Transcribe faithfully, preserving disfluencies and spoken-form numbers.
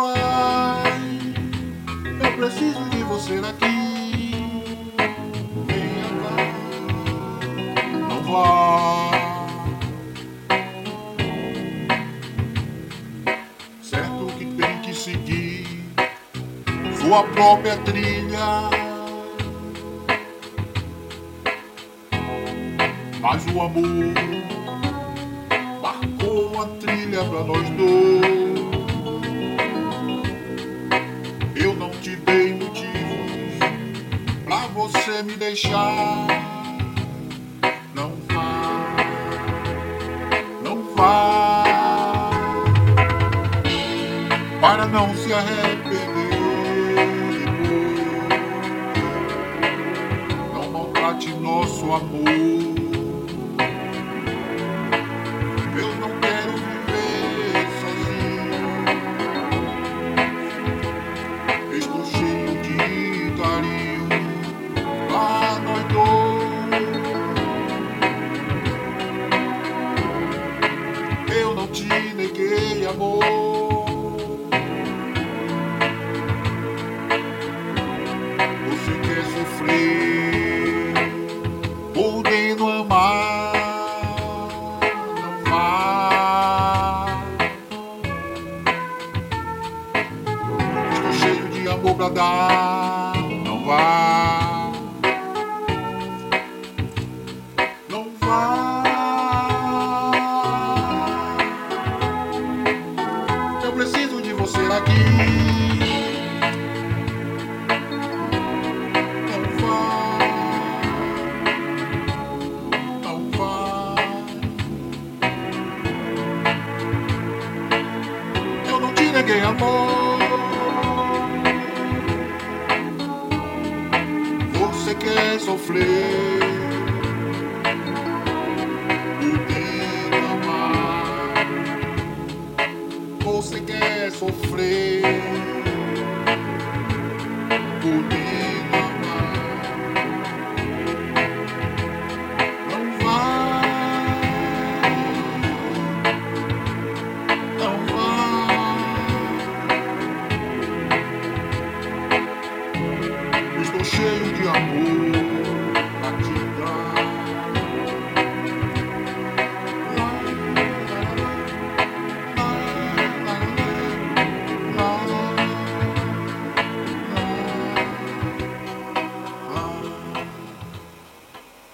vai. Eu preciso de você aqui. Venha, vai. Não vai. Certo que tem que seguir sua própria trilha, mas o amor marcou a trilha pra nós dois. Eu não te dei motivos pra você me deixar. Não vá, não vá, para não se arrepender. Não maltrate nosso amor. Eu não quero viver sozinho. Estou cheio de carinho pra nós dois. Eu não te neguei amor. Você quer sofrer podendo amar. Não vá. Estou cheio de amor pra dar. Não vá. Não vá. Eu preciso de você aqui. Não vá. Não vá. Eu não te neguei amor. Você quer sofrer